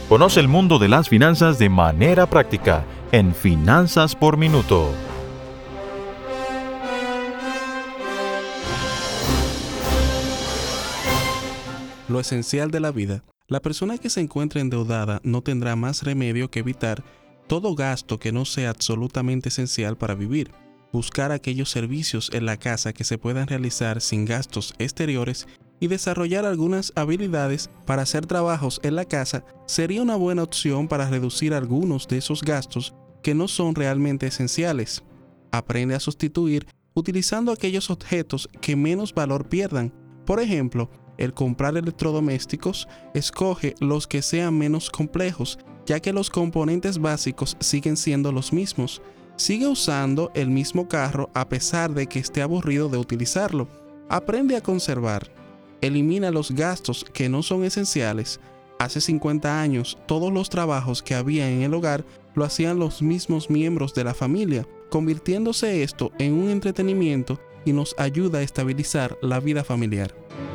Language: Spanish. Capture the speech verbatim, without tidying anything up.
Conoce el mundo de las finanzas de manera práctica en Finanzas por Minuto. Lo esencial de la vida. La persona que se encuentra endeudada no tendrá más remedio que evitar todo gasto que no sea absolutamente esencial para vivir. Buscar aquellos servicios en la casa que se puedan realizar sin gastos exteriores y desarrollar algunas habilidades para hacer trabajos en la casa sería una buena opción para reducir algunos de esos gastos que no son realmente esenciales. Aprende a sustituir utilizando aquellos objetos que menos valor pierdan. Por ejemplo, el comprar electrodomésticos, escoge los que sean menos complejos, ya que los componentes básicos siguen siendo los mismos. Sigue usando el mismo carro a pesar de que esté aburrido de utilizarlo. Aprende a conservar. Elimina los gastos que no son esenciales. Hace cincuenta años, todos los trabajos que había en el hogar lo hacían los mismos miembros de la familia, convirtiéndose esto en un entretenimiento y nos ayuda a estabilizar la vida familiar.